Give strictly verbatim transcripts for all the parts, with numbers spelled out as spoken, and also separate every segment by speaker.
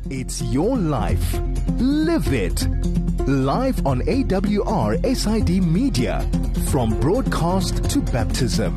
Speaker 1: It's your life. Live it. Live on A W R S I D Media. From broadcast to baptism.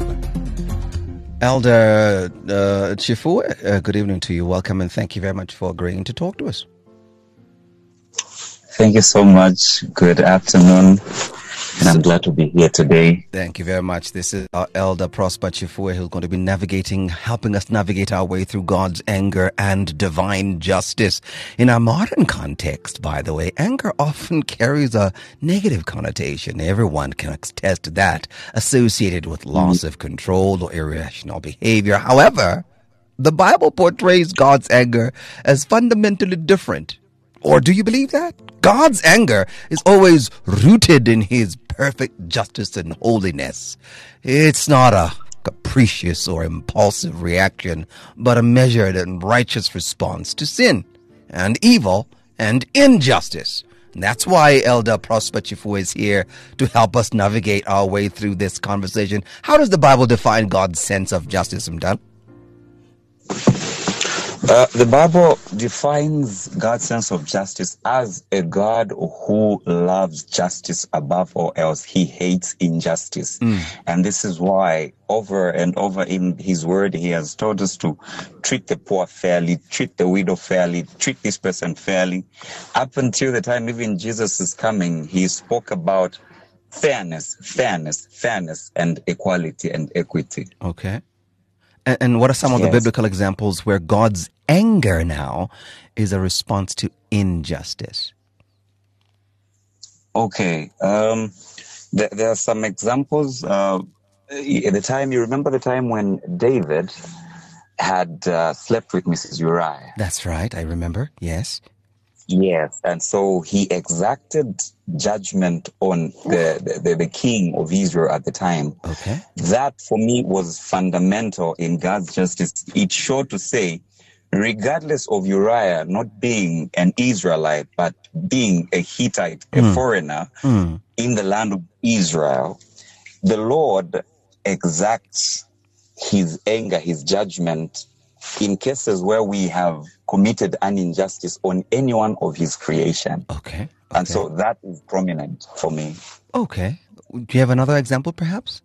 Speaker 2: Elder uh, Chifue, uh, good evening to you. Welcome and thank you very much for agreeing to talk to us.
Speaker 3: Thank you so much. Good afternoon. And I'm glad to be here today.
Speaker 2: Thank you very much. This is our Elder Prosper Chifue, who's going to be navigating, helping us navigate our way through God's anger and divine justice. In our modern context, by the way, anger often carries a negative connotation. Everyone can attest to that, associated with loss of control or irrational behavior. However, the Bible portrays God's anger as fundamentally different. Or do you believe that? God's anger is always rooted in his perfect justice and holiness. It's not a capricious or impulsive reaction, but a measured and righteous response to sin and evil and injustice. And that's why Elder Prosper Chifue is here to help us navigate our way through this conversation. How does the Bible define God's sense of justice, Mdan?
Speaker 3: Uh, the Bible defines God's sense of justice as a God who loves justice above all else. He hates injustice. Mm. And this is why over and over in his word, he has told us to treat the poor fairly, treat the widow fairly, treat this person fairly. Up until the time even Jesus is coming, he spoke about fairness, fairness, fairness, and equality and equity.
Speaker 2: Okay. And, and what are some of
Speaker 3: yes.
Speaker 2: the biblical examples where God's anger now is a response to injustice?
Speaker 3: Okay. Um, there, there are some examples. Uh, at the time, you remember the time when David had uh, slept with Missus Uriah?
Speaker 2: That's right. I remember. Yes.
Speaker 3: Yes. And so he exacted judgment on the, the, the king of Israel at the time.
Speaker 2: Okay.
Speaker 3: That for me was fundamental in God's justice. It showed to say, regardless of Uriah not being an Israelite, but being a Hittite, a mm. foreigner mm. in the land of Israel, the Lord exacts his anger, his judgment in cases where we have committed an injustice on any one of his creation.
Speaker 2: Okay. okay.
Speaker 3: And so that is prominent for me.
Speaker 2: Okay. Do you have another example, perhaps?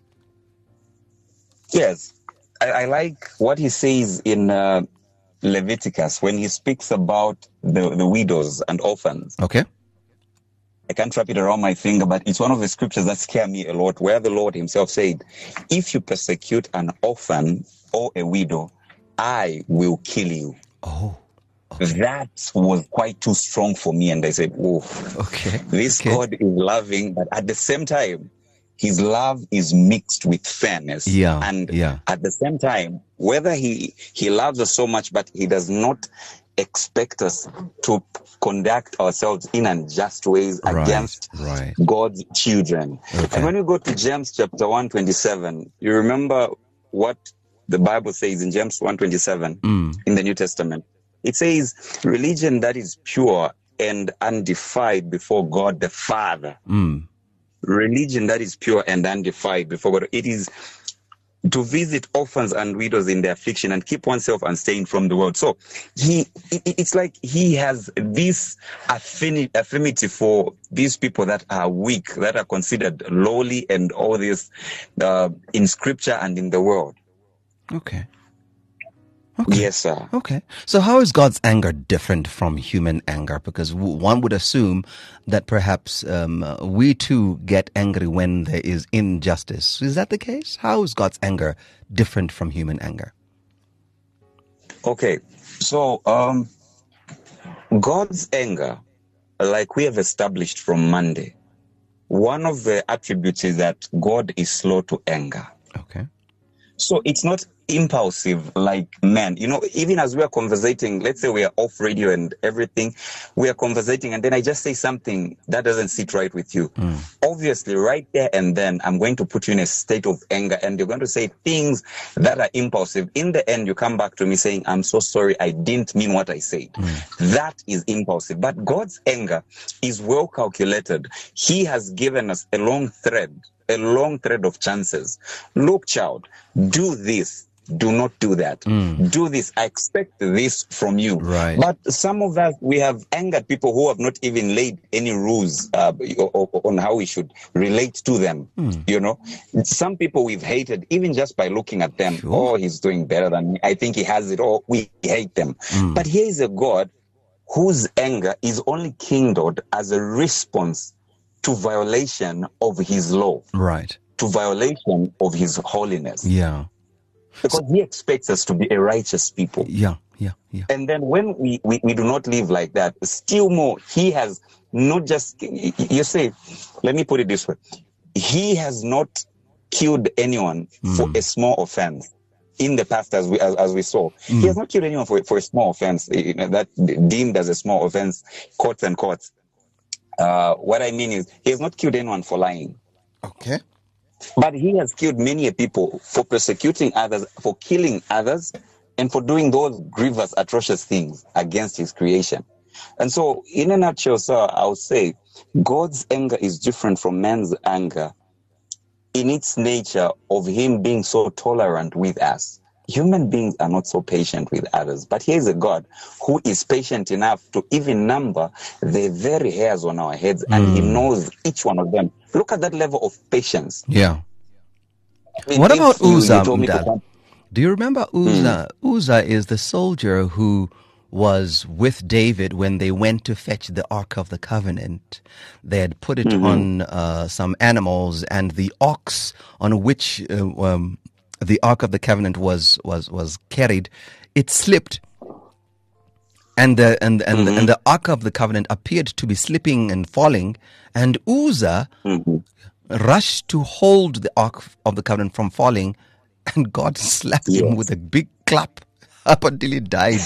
Speaker 3: Yes. I, I like what he says in uh, Leviticus when he speaks about the, the widows and orphans.
Speaker 2: Okay.
Speaker 3: I can't wrap it around my finger, but it's one of the scriptures that scare me a lot, where the Lord himself said, if you persecute an orphan or a widow, I will kill you.
Speaker 2: Oh, okay.
Speaker 3: That was quite too strong for me. And I said, oh,
Speaker 2: okay.
Speaker 3: this
Speaker 2: okay.
Speaker 3: God is loving, but at the same time, his love is mixed with fairness.
Speaker 2: Yeah.
Speaker 3: And
Speaker 2: yeah.
Speaker 3: at the same time, whether he, he loves us so much, but he does not expect us to conduct ourselves in unjust ways
Speaker 2: right,
Speaker 3: against
Speaker 2: right.
Speaker 3: God's children.
Speaker 2: Okay.
Speaker 3: And when you go to James chapter one twenty-seven, you remember what the Bible says in James one twenty-seven mm. in the New Testament. It says, religion that is pure and undefiled before God the Father. Mm. Religion that is pure and undefiled before God. It is to visit orphans and widows in their affliction and keep oneself unstained from the world. So he, it, it's like he has this affinity, affinity for these people that are weak, that are considered lowly and all this uh, in scripture and in the world.
Speaker 2: Okay. Okay.
Speaker 3: Yes, sir.
Speaker 2: Okay. So how is God's anger different from human anger? Because w- one would assume that perhaps um, uh, we too get angry when there is injustice. Is that the case? How is God's anger different from human anger?
Speaker 3: Okay. So um, God's anger, like we have established from Monday, one of the attributes is that God is slow to anger.
Speaker 2: Okay.
Speaker 3: So it's not impulsive like men. You know, even as we are conversating, let's say we are off radio and everything, we are conversating and then I just say something that doesn't sit right with you. Mm. Obviously, right there and then, I'm going to put you in a state of anger and you're going to say things that are impulsive. In the end, you come back to me saying, I'm so sorry, I didn't mean what I said. Mm. That is impulsive. But God's anger is well calculated. He has given us a long thread a long thread of chances. Look, child, do this. Do not do that.
Speaker 2: Mm.
Speaker 3: Do this. I expect this from you.
Speaker 2: Right.
Speaker 3: But some of us, we have angered people who have not even laid any rules uh, on how we should relate to them.
Speaker 2: Mm.
Speaker 3: You know, some people we've hated even just by looking at them.
Speaker 2: Sure.
Speaker 3: Oh, he's doing better than me. I think he has it all. We hate them.
Speaker 2: Mm.
Speaker 3: But here is a God whose anger is only kindled as a response to violation of his law.
Speaker 2: Right.
Speaker 3: To violation of his holiness.
Speaker 2: Yeah.
Speaker 3: Because he expects us to be a righteous people.
Speaker 2: Yeah, yeah, yeah.
Speaker 3: And then when we, we, we do not live like that, still more, he has not just, you say, let me put it this way. He has not killed anyone mm. for a small offense. In the past, as we as, as we saw, mm. he has not killed anyone for, for a small offense, you know, that deemed as a small offense, courts and courts. Uh, what I mean is, he has not killed anyone for lying.
Speaker 2: Okay.
Speaker 3: But he has killed many people for persecuting others, for killing others, and for doing those grievous, atrocious things against his creation. And so, in a nutshell, sir, I would say God's anger is different from man's anger in its nature of him being so tolerant with us. Human beings are not so patient with others, but here is a God who is patient enough to even number the very hairs on our heads, and mm. he knows each one of them. Look at that level of patience.
Speaker 2: Yeah.
Speaker 3: I mean,
Speaker 2: what about
Speaker 3: you,
Speaker 2: Uzzah?
Speaker 3: you
Speaker 2: to... Do you remember Uzzah? Mm. Uzzah is the soldier who was with David when they went to fetch the Ark of the Covenant. They had put it mm-hmm. on uh, some animals, and the ox on which uh, um, the Ark of the Covenant was was was carried, it slipped, and the and and, mm-hmm. and the Ark of the Covenant appeared to be slipping and falling, and Uzzah mm-hmm. rushed to hold the Ark of the Covenant from falling, and God slapped yes. him with a big clap up until he died.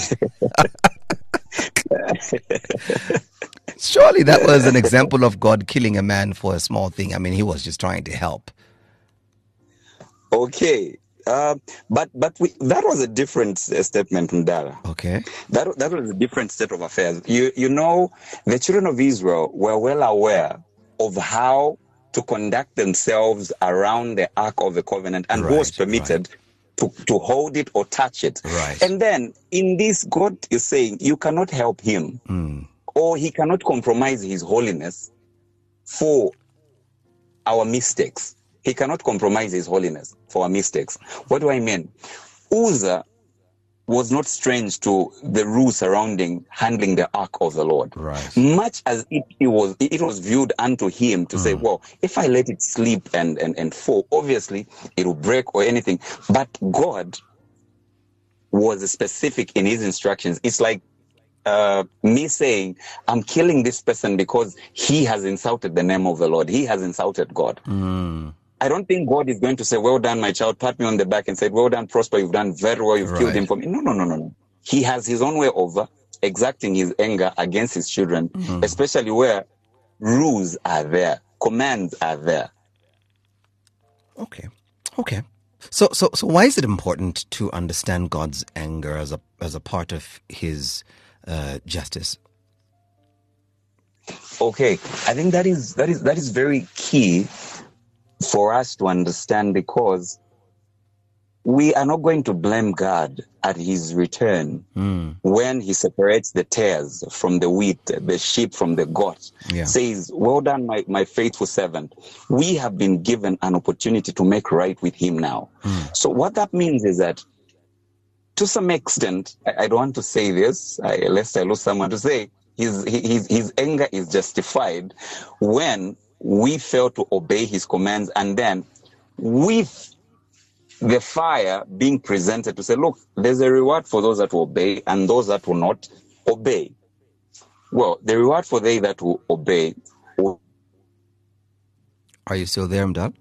Speaker 2: Surely that was an example of God killing a man for a small thing. I mean, he was just trying to help.
Speaker 3: Okay. Uh, but but we, that was a different uh, statement, Mdala.
Speaker 2: Okay.
Speaker 3: That that was a different state of affairs. You you know, the children of Israel were well aware of how to conduct themselves around the Ark of the Covenant, and right, who was permitted right. to, to hold it or touch it.
Speaker 2: Right.
Speaker 3: And then in this, God is saying you cannot help him,
Speaker 2: mm.
Speaker 3: or he cannot compromise his holiness for our mistakes. He cannot compromise his holiness for our mistakes. What do I mean? Uzzah was not strange to the rules surrounding handling the ark of the Lord.
Speaker 2: Right.
Speaker 3: Much as it, it was it was viewed unto him to mm. say, well, if I let it slip and, and, and fall, obviously it will break or anything. But God was specific in his instructions. It's like Uh, me saying, I'm killing this person because he has insulted the name of the Lord. He has insulted God.
Speaker 2: Mm.
Speaker 3: I don't think God is going to say, well done, my child, pat me on the back and say, well done, Prosper, you've done very well, you've right. killed him for me. No, no, no, no, no. He has his own way of exacting his anger against his children, mm. especially where rules are there, commands are there.
Speaker 2: Okay, okay. So, so, so why is it important to understand God's anger as a as a part of his uh, justice?
Speaker 3: Okay, I think that is that is that is very key for us to understand, because we are not going to blame God at his return
Speaker 2: mm.
Speaker 3: when he separates the tares from the wheat, the sheep from the goat.
Speaker 2: Yeah.
Speaker 3: Says, well done, my, my faithful servant. We have been given an opportunity to make right with him now.
Speaker 2: Mm.
Speaker 3: So what that means is that, to some extent, I, I don't want to say this, I, lest I lose someone to say, his, his, his anger is justified when we fail to obey his commands, and then with the fire being presented to say, look, there's a reward for those that will obey and those that will not obey. Well, the reward for they that will obey. Will...
Speaker 2: Are you still there, Mdal?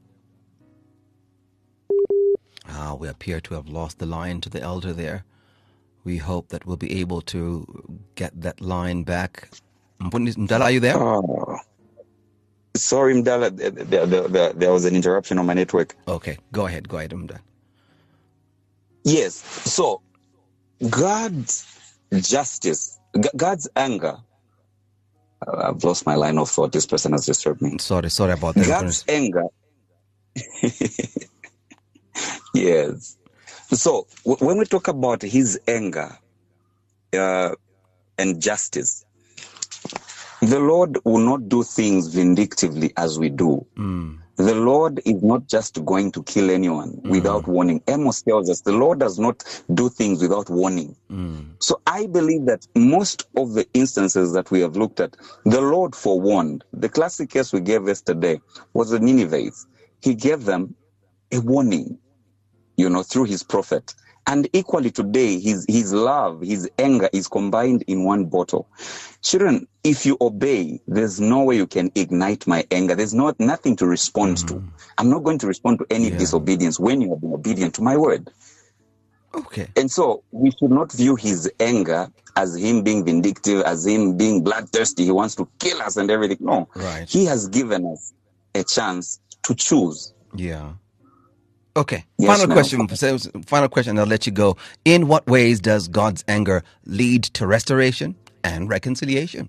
Speaker 2: Ah, we appear to have lost the line to the elder there. We hope that we'll be able to get that line back. Mdala, are you there?
Speaker 3: Oh. Sorry, Mdala, there, there, there, there was an interruption on my network.
Speaker 2: Okay, go ahead, go ahead, Mdala.
Speaker 3: Yes, so God's justice, God's anger. I've lost my line of thought. This person has disturbed me.
Speaker 2: Sorry, sorry about that.
Speaker 3: God's anger, Yes. So w- when we talk about his anger uh, and justice, the Lord will not do things vindictively as we do.
Speaker 2: Mm.
Speaker 3: The Lord is not just going to kill anyone mm. without warning. Amos tells us the Lord does not do things without warning.
Speaker 2: Mm.
Speaker 3: So I believe that most of the instances that we have looked at, the Lord forewarned. The classic case we gave yesterday was the Ninevites. He gave them a warning, you know, through his prophet. And equally today, his, his love, his anger is combined in one bottle. Children, if you obey, there's no way you can ignite my anger. There's not nothing to respond mm-hmm. to. I'm not going to respond to any yeah. disobedience when you have been obedient to my word.
Speaker 2: Okay.
Speaker 3: And so we should not view his anger as him being vindictive, as him being bloodthirsty. He wants to kill us and everything. No.
Speaker 2: Right.
Speaker 3: He has given us a chance to choose.
Speaker 2: Yeah. Okay.
Speaker 3: Yes,
Speaker 2: final
Speaker 3: ma'am.
Speaker 2: question. Final question. I'll let you go. In what ways does God's anger lead to restoration and reconciliation?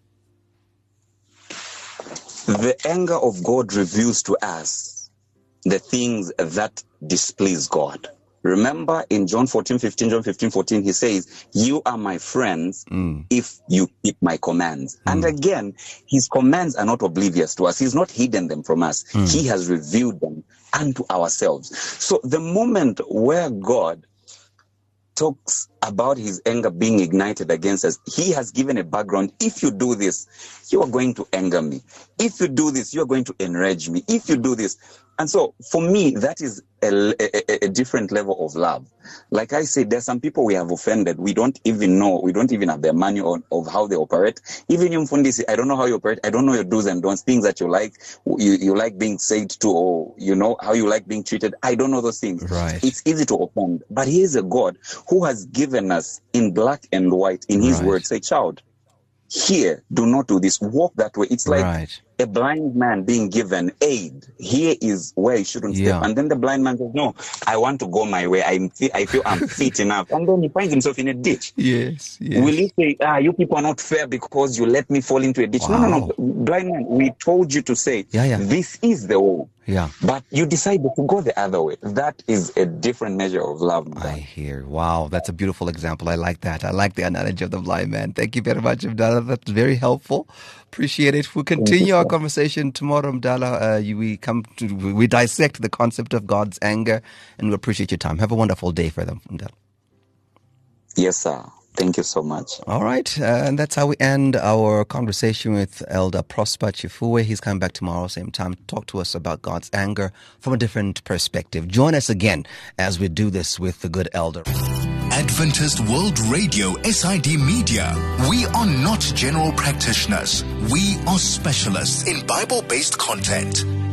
Speaker 3: The anger of God reveals to us the things that displease God. Remember in John fourteen fifteen, John fifteen fourteen, he says, you are my friends mm. if you keep my commands. Mm. And again, his commands are not oblivious to us. He's not hidden them from us. Mm. He has revealed them unto ourselves. So the moment where God talks about his anger being ignited against us, he has given a background. If you do this, you are going to anger me. If you do this, you are going to enrage me. If you do this. And so for me, that is a, a, a different level of love. Like I said, there's some people we have offended. We don't even know. We don't even have their manual of how they operate. Even you, Mfundisi, I don't know how you operate. I don't know your do's and don'ts, things that you like, you, you like being said to, or you know, how you like being treated. I don't know those things.
Speaker 2: Right.
Speaker 3: It's easy to offend. But he is a God who has given us in black and white in his
Speaker 2: right.
Speaker 3: word, say, child, here, do not do this. Walk that way. It's like
Speaker 2: right.
Speaker 3: a blind man being given aid. Here is where he shouldn't
Speaker 2: yeah.
Speaker 3: step. And then the blind man says, no, I want to go my way. I'm fi- I feel I'm fit enough. And then he finds himself in a ditch.
Speaker 2: Yes, yes.
Speaker 3: Will you say, ah, you people are not fair because you let me fall into a ditch? Wow. No, no, no. Blind man, we told you to say,
Speaker 2: yeah, yeah.
Speaker 3: this is the way.
Speaker 2: Yeah.
Speaker 3: But you decided to go the other way. That is a different measure of love.
Speaker 2: I hear. Wow, that's a beautiful example. I like that. I like the analogy of the blind man. Thank you very much, Mdala. That's very helpful. Appreciate it. We'll continue our conversation tomorrow, Mdala. Uh, you, we come to we dissect the concept of God's anger, and we appreciate your time. Have a wonderful day for them, Mdala.
Speaker 3: Yes, sir. Thank you so much.
Speaker 2: All right. Uh, and that's how we end our conversation with Elder Prosper Chifue. He's coming back tomorrow, same time, to talk to us about God's anger from a different perspective. Join us again as we do this with the good elder.
Speaker 1: Adventist World Radio, S I D Media. We are not general practitioners. We are specialists in Bible-based content.